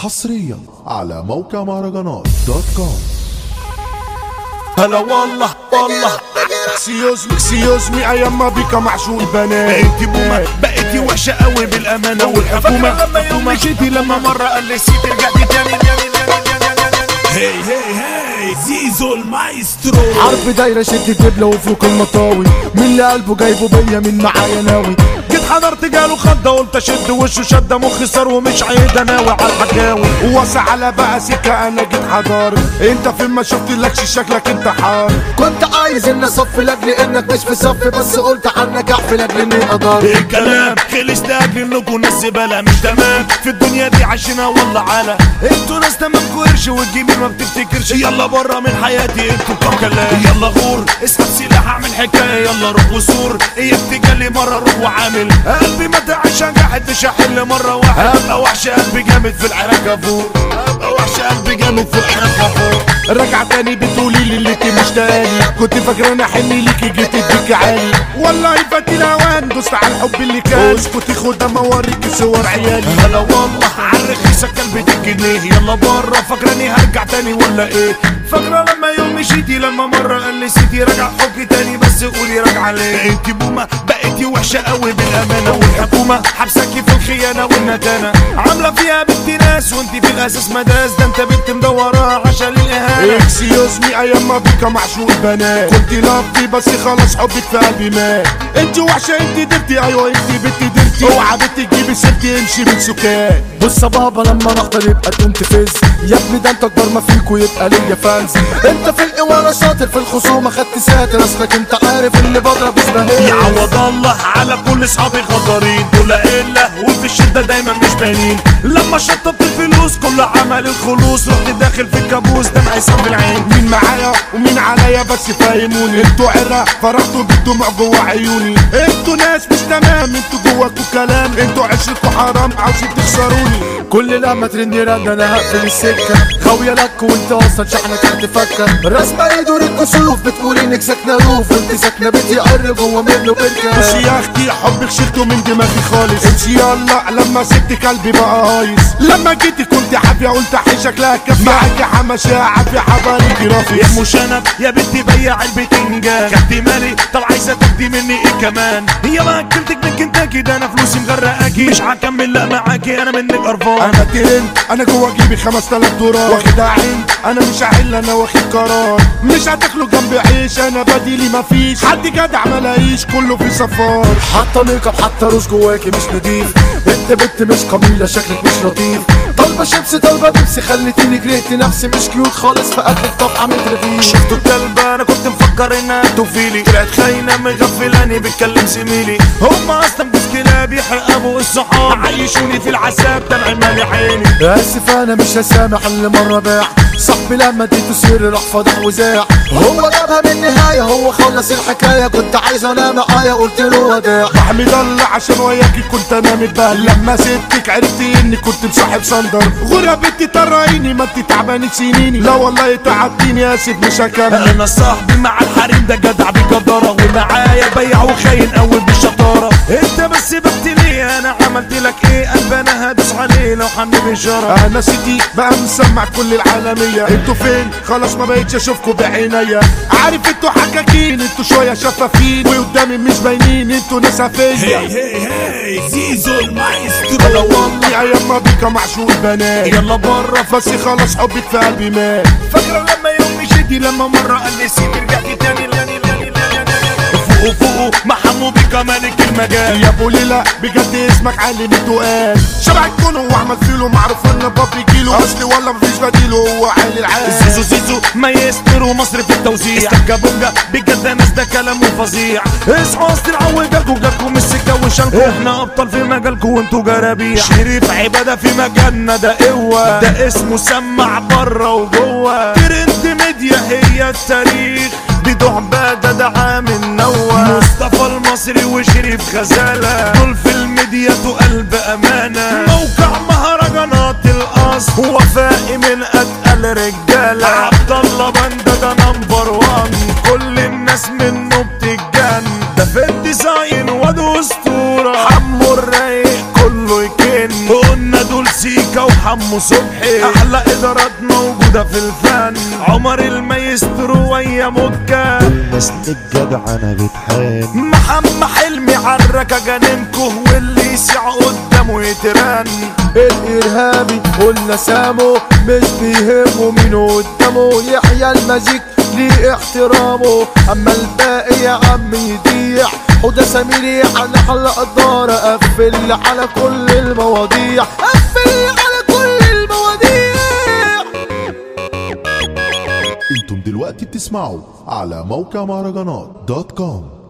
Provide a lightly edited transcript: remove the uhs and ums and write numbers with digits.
حصريا على موقع مهرجانات دوت كوم. هلا والله سيوزمي ايام ما بيك معشوق بنات. انتي بومة بقيتي وحشة قوي بالامانة والحكومة. لما يوم مشيتي لما مرة قال لي سيتي رجعتي تاني. هي زيزو المايسترو. حرب دايرة شد دبلة وفوق المطاوي، من اللي قلبه جايبه بيا من معايا ناوي. جيت حضرت جاله خضة قلت اشد وشه شدة مخي صار ومش عيد اناوي على الحكاوي. ووسع على بقى سكة انا جيت حضاري. انت فين ما شفتلكش شكلك انت حار. كنت عايز ان اصف لاجل انك مش في صفي، بس قلت عنك احفل لاجل اني اقدر. الكلام خلص لاجل انكم ناس زبالة مش تمام في الدنيا دي عايشينها والله على. انتوا ناس تمامكوا قرش والجميل ما بتفتكرش. يلا برا من حياتي انتوا كم كلام. يلا غور اسحب سلاح اعمل حكاية. يلا روح وصور اياك تجلي مرة روح وعامل. قلبي ما تعيش قاعد مش هحل مرة واحد. ابقى وحش قلبي جامد في العراق افور. ابقى وحش قلبي جامد في العراق افور. رجع تاني بتقولي لي اللي انت مش تاني. كنت فاكرة انا حني ليكي جيت اديك عالي. والله فات الاوان دوست على الحب اللي كان. اسكتي خد اما اوريكي صور عيالي. هلا والله عالرخيصة كلب الجنيه. يلا برا فاكراني هرجع تاني ولا ايه؟ فاكرة لما يوم مشيتي لما مرة قال لي سيتي راجع حبي تاني بس قولي راجعة ليه؟ انتي بومة بقيتي وحشة قوي بالامانة والحكومة حبساكي في الخيانة والندانة. عاملة فيها بنت ناس وانتي في الاساس مداس. ده انت بنت مدورة عشان الاهانة. اكسيوزمي ايام ما بيك معشوق بنات. كنت لابدي بس خلاص حبك في قلبي مات. انت وحشة انت درتي ايوه انت بنت درتي. اوعى بنت تجيبي سيرتي امشي من سكات. بص يا بابا لما نحضر يبقى تقوم تفز. يا ابني ده انت اكبر ما فيك ويبقى ليا فانز. انت في القوارة شاطر في الخصومة خدت ساتر. اصلك انت عارف اللي بضرب اسمها يعوض الله على كل اصحابي غدارين. دول الا وفي الشدة دايما مش باينين. لما شطبت الفلوس كل عمل الخلوص. رحت داخل في الكابوس دمع يصب العين. مين معايا ومين عليا بس فاهموني. انتوا عرق فرحتوا بالدموع جوا عيوني. انتوا ناس مش تمام انتوا جواكوا كلام. انتوا عشرتكوا حرام عاوزين تخسروني. كل لما ترني رن انا هقفل السكة. خاوية لك وانت اصلا شحنك هتفكر. رسمة ايدور الكسوف بتقول انك ساكنة روف. انت ساكنة بيتي قر جوا منه بركة. بصي يا اختي حبك شلته من دماغي خالص. امشي يلا لما سبت قلبي بقى هايص. لما جيتي كنت حافية قلت حيشك لها كفي. معاكي حماشة عافية حبالي رافي. يا مشنب يا بنتي بيع البتنجان. خدتي مالي طب عايزة تاخدي مني ايه كمان؟ هي ما اكلتك من كنتاكي ده انا فلوسي مغرقاكي. مش هكمل لا معاكي انا منك قرفان. انا ترند انا جوا جيبي 5000 دولار. واخدها عين انا مش هحل انا واخد قرار. مش هتاكلوا جنبي عيش انا بديلي مفيش. حد جدع ملاقيش كله في صفار. حاطه ميك اب حاطه روز جواكي مش نضيف. بنت مش قبيله شكلك مش لطيف. طالبه شيبسي طالبه بيبسي خليتيني كرهت نفسي. مش كيوت خالص في اكلك طبعا مترفيش. شفتوا الكلبة انا كنت مفكر انها توفيلي. طلعت خاينة مغفلاني بتكلم زميلي. هم اصلا جوز كلاب يحرقوا الصحاب. عيشوني في العذاب دمع مالي عيني. اسف انا مش هسامح اللي مره باع. صاحبي لما اديته سر راح فضح وزاع. هو جابها من النهايه هو خلص الحكايه. كنت عايز انا معايا قلت له وداع. بحمد الله عشان وياكي كنت انا متبهل. لما سبتك عرفتي اني كنت مصاحب صندر. غربتي طرقيني ما انت تعباني سنيني. لا والله تعبتيني اسف مش هكمل. انا صاحبي مع الحريم ده جدع بجدارة. ومعايا بيع وخاين قوي بالشطارة. انت بس بحت ليه انا عملت لك ايه؟ قلب انا هدوس عليه لو حمل بشارة. انا سيدي بقى مسمع كل العالمية. انتوا فين خلاص ما بقيتش اشوفكوا بعينيا. عارف انتوا حكاكين انتوا شوية شفافين. وقدامي مش باينين انتوا ناس فيا. هي زيزو المايسترو. انا والله ايام ما بيك معشوق بنات. يلا برا بس خلاص حبك في قلبي مات. فاكرة لما يوم مشيتي لما مرة قال لي سيدي رجعتي تاني. فوقوا محمو بك مالك المجال. يا ابو ليلى بجد اسمك علم التقال. شبع الكون هو عمل فيلو معروف ان بابي كيلو. اصلي ولا مفيش بديله هو عالي العال. زيزو مايسترو مصر في التوزيع. استكابونجا بجد ناس ده كلامه فظيع. اصحوا اصل العو جالكم السكه وشالكوا. احنا ابطال في مجالكم وانتوا جرابيع. شريف عباده في مجالنا ده قوه. ده اسمه سمع بره وجوه. ترند ميديا هي التاريخ. بدو عباده ده عامل نوى. مصطفى المصري وشريف غزاله. دول في الميديا قلب امانه. موقع مهرجانات الاصل. وفائي من اتقل رجاله. عبد الله بندا ده نمبر 1. كل الناس منه بتتجن. ده في الديزاين وده اسطوره. حمو الرايق كله يكن. قلنا دول سيكا وحمو حمو صبحي، احلى ادارات موجودة في الفن، عمر المايسترو ويا مكة، الناس الجدع انا بتحان، محمد حلمي عالركة جننكو، واللي يسيع قدامه يترن. الارهابي قلنا سامو مش بيهمه مين قدامه، يحيى الماجيك ليه احترامه، اما الباقي يا عم يضيع. حوده سمير على حلقة دار، قفل على كل المواضيع، قفل على كل المواضيع. انتم دلوقتي بتسمعوا على موقع مهرجانات دوت كوم.